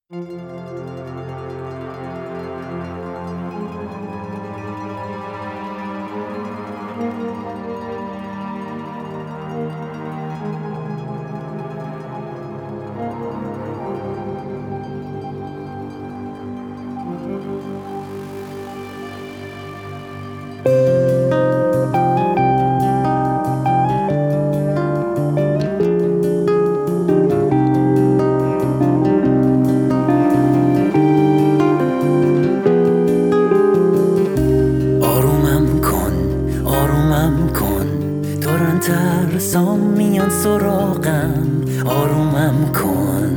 آرومم کن دارن ترسام میان سراغم، آرومم کن.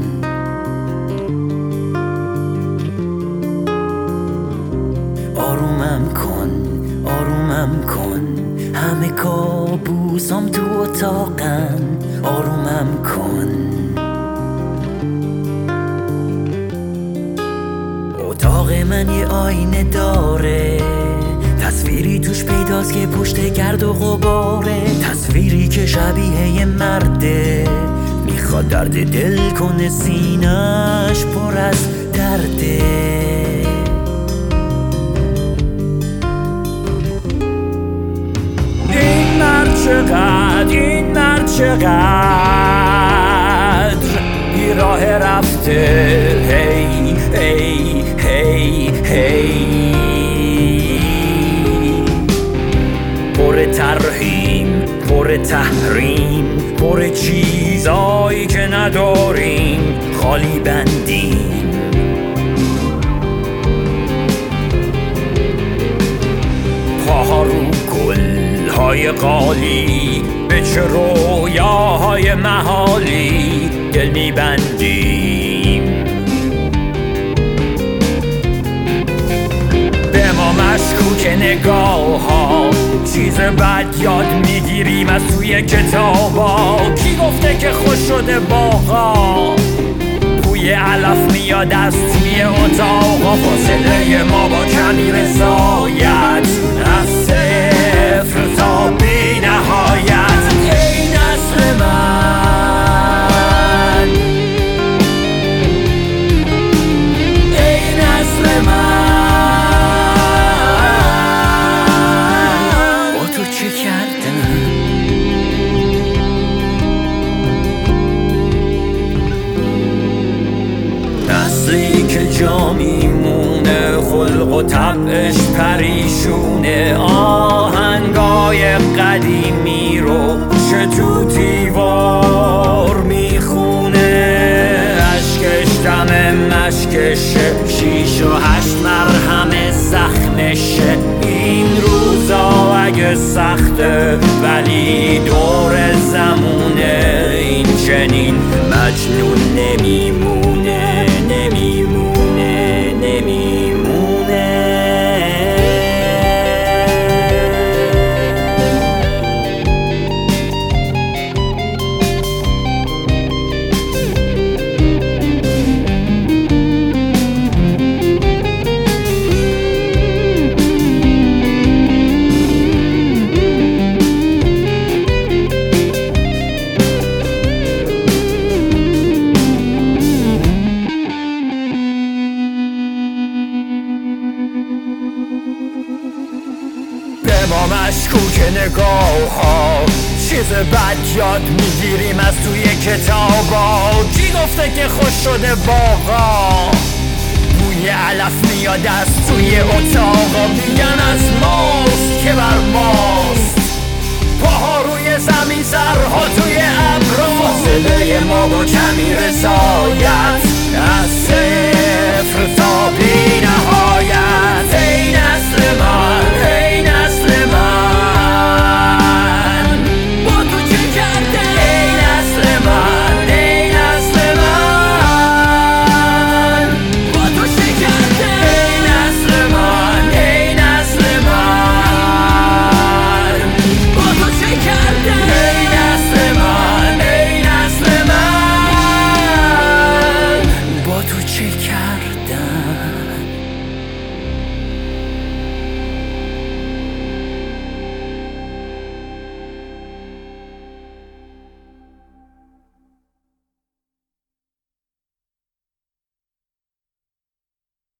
آرومم کن آرومم کن، همه کابوسام تو اتاقن، آرومم کن. اتاق من یه آینه داره، تصویری توش پیداست که پشت گرد و غباره، تصویری که شبیه یه مرده، میخواد درد دل کنه، سینه‌اش پر از درده. این مرد چقدر بی راه رفته، هی هی هی هی، پر تحریم، پر چیزایی که نداریم، خالی بندیم. پاها رو گل‌های قالی، به چه رویاهای محالی دل میبندیم. به ما مشکوک نگاه‌ها، چیز بد یاد میگیریم از توی کتابا. کی گفته که خوش شده باغا، بوی علف میاد از توی اتاقا. فاصله ما با کمی رضایت، از صفر تا بی نهایت. ای نسل من، ای نسل من، نسلی که جا میمونه، خلق و طبعش پریشونه، آهنگای قدیمی رو چه تو دیوار میخونه. اشکش دم مشکشه، 6 و 8 مرهم زخمشه. این روزا اگه سخته ولی دور زمونه، این چنین مجنون نمیمونه، نمیمونه، نمیمونه. به ما مشکوک نگاه‌ها، چیز بد یاد میگیریم از توی کتابا. کی گفته که خوش شده باغا، بوی علف میاد از توی اتاقا. میگن از ماست که بر ماست، پاها روی زمین، سرها توی ابرا. فاصله ما با کمی رضایت، از صفر تا بی نهایت. ای نسل من، ای نسل من، با تو چه کرده؟ ای نسل من، ای نسل من، با تو چه کرده؟ ای نسل من، ای نسل من، با تو چه کرده؟ ای نسل من، ای نسل من، با تو چه کردم؟